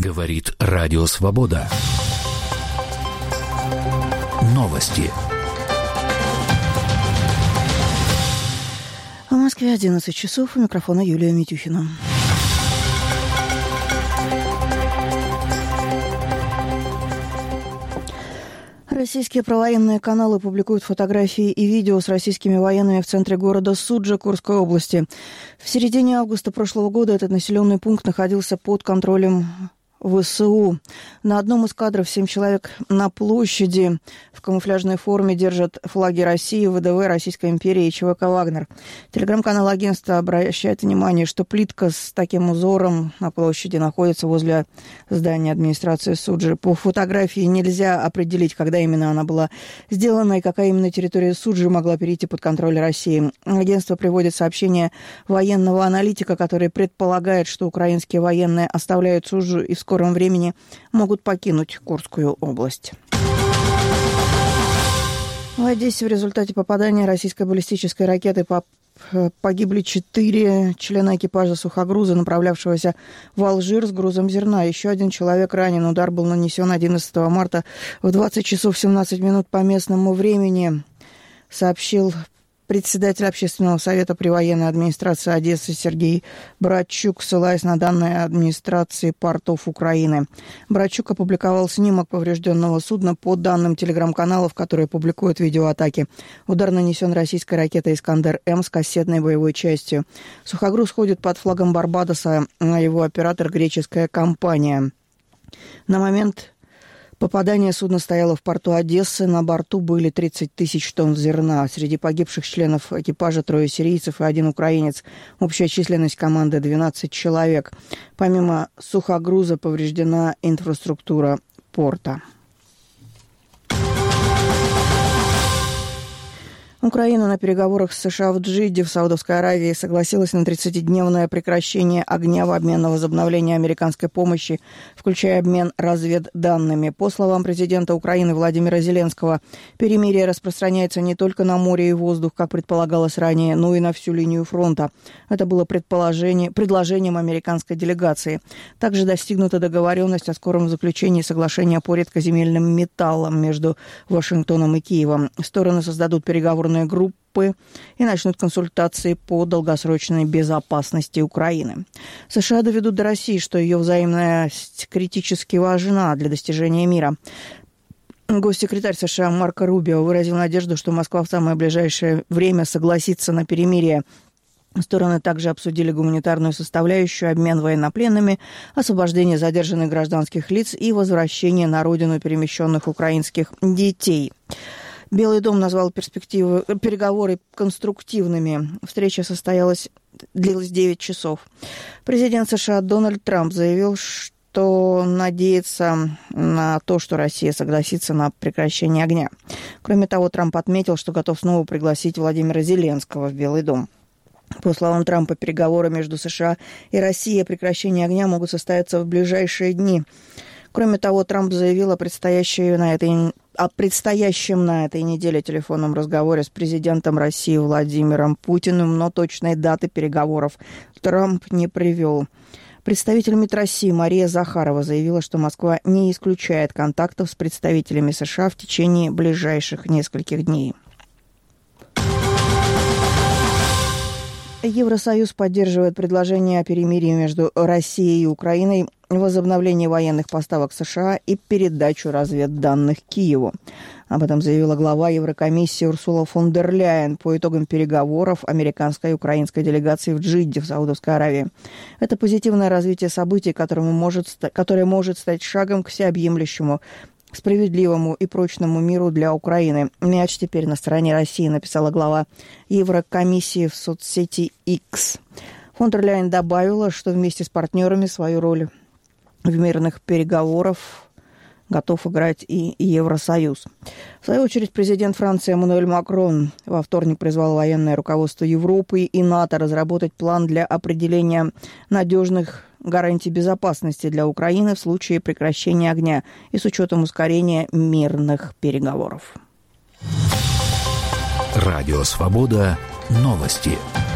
Говорит Радио Свобода. Новости. В Москве 11 часов. У микрофона Юлия Митюхина. Российские провоенные каналы публикуют фотографии и видео с российскими военными в центре города Суджа Курской области. В середине августа прошлого года этот населенный пункт находился под контролем ВСУ. На одном из кадров 7 человек на площади в камуфляжной форме держат флаги России, ВДВ, Российской империи и ЧВК «Вагнер». Телеграм-канал агентства обращает внимание, что плитка с таким узором на площади находится возле здания администрации Суджи. По фотографии нельзя определить, когда именно она была сделана и какая именно территория Суджи могла перейти под контроль России. Агентство приводит сообщение военного аналитика, который предполагает, что украинские военные оставляют Суджу и в скором времени могут покинуть Курскую область. В Одессе в результате попадания российской баллистической ракеты погибли 4 члена экипажа сухогруза, направлявшегося в Алжир с грузом зерна. Еще один человек ранен. Удар был нанесен 11 марта в 20 часов 17 минут по местному времени, сообщил председатель Общественного совета при военной администрации Одессы Сергей Братчук, ссылаясь на данные администрации портов Украины. Братчук опубликовал снимок поврежденного судна по данным телеграм-каналов, которые публикуют видеоатаки. Удар нанесен российской ракетой «Искандер-М» с кассетной боевой частью. Сухогруз ходит под флагом Барбадоса, а его оператор – греческая компания. На момент попадание судна стояло в порту Одессы. На борту были 30 тысяч тонн зерна. Среди погибших членов экипажа 3 сирийцев и 1 украинец. Общая численность команды 12 человек. Помимо сухогруза повреждена инфраструктура порта. Украина на переговорах с США в Джидде в Саудовской Аравии согласилась на 30-дневное прекращение огня в обмен на возобновление американской помощи, включая обмен разведданными. По словам президента Украины Владимира Зеленского, перемирие распространяется не только на море и воздух, как предполагалось ранее, но и на всю линию фронта. Это было предложением американской делегации. Также достигнута договоренность о скором заключении соглашения по редкоземельным металлам между Вашингтоном и Киевом. Стороны создадут переговорные группы и начнут консультации по долгосрочной безопасности Украины. США доведут до России, что ее взаимность критически важна для достижения мира. Госсекретарь США Марко Рубио выразил надежду, что Москва в самое ближайшее время согласится на перемирие. Стороны также обсудили гуманитарную составляющую, обмен военнопленными, освобождение задержанных гражданских лиц и возвращение на родину перемещенных украинских детей. Белый дом назвал переговоры конструктивными. Встреча длилась 9 часов. Президент США Дональд Трамп заявил, что надеется на то, что Россия согласится на прекращение огня. Кроме того, Трамп отметил, что готов снова пригласить Владимира Зеленского в Белый дом. По словам Трампа, переговоры между США и Россией о прекращении огня могут состояться в ближайшие дни. Кроме того, Трамп заявил о предстоящем на этой неделе телефонном разговоре с президентом России Владимиром Путиным, но точной даты переговоров Трамп не привел. Представитель МИД России Мария Захарова заявила, что Москва не исключает контактов с представителями США в течение ближайших нескольких дней. Евросоюз поддерживает предложение о перемирии между Россией и Украиной, возобновлении военных поставок США и передачу разведданных Киеву. Об этом заявила глава Еврокомиссии Урсула фон дер Ляйен по итогам переговоров американской и украинской делегации в Джидде в Саудовской Аравии. Это позитивное развитие событий, которое может стать шагом к всеобъемлющему, справедливому и прочному миру для Украины. Мяч теперь на стороне России, написала глава Еврокомиссии в соцсети X. Фон дер Ляйен добавила, что вместе с партнерами свою роль в мирных переговорах готов играть и Евросоюз. В свою очередь, президент Франции Эммануэль Макрон во вторник призвал военное руководство Европы и НАТО разработать план для определения надежных гарантий безопасности для Украины в случае прекращения огня и с учетом ускорения мирных переговоров. Радио «Свобода». Новости.